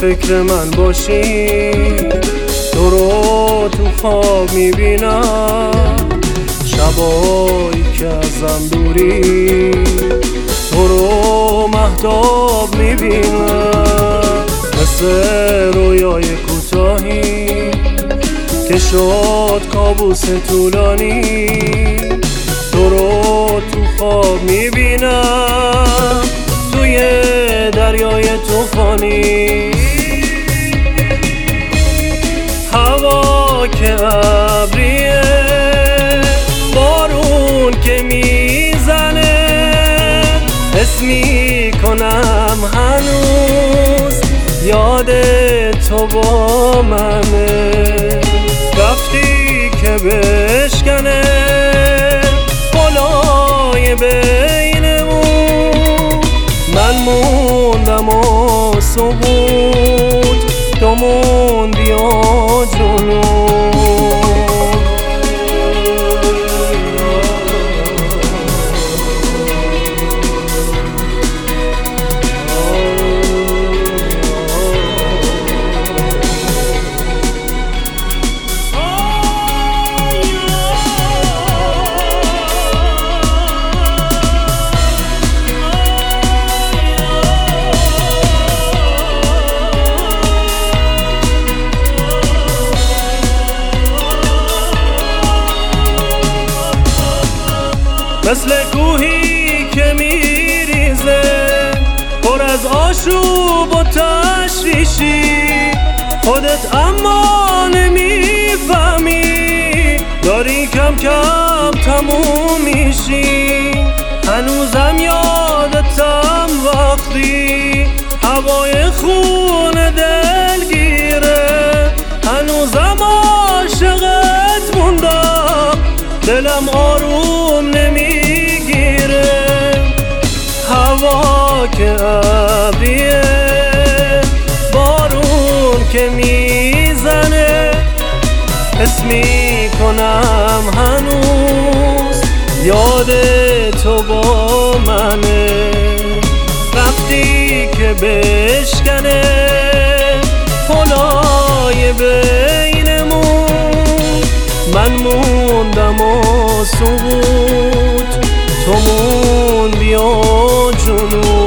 فکر من باشی، تو رو تو خواب میبینم، شبایی که ازم دوری تو رو مهتاب میبینم. مثل رویای کوتاهی که شد کابوس طولانی، تو رو تو خواب میبینم توی دریای طوفانی. هوا که ابریه، بارون که میزنه، حس میکنم هنوز یاد تو با منه. رفتی که بشکنه پلای بینمون، من موندم و سقوط، تو موندی و جنون. مثل کوهی که میریزه پر از آشوب و تشویشی، خودت اما نمیفهمی داری کم کم تموم میشی. هنوزم یادتم وقتی هوای خون دلگیره، هنوزم عاشقت موندم، دلم آروم نمیگیره. هوا که ابریه، بارون که میزنه، حس میکنم هنوز یاد تو با منه. رفتی که بشکنه پلای بینمون، من موندم و سقوط، تو موندی و جنون.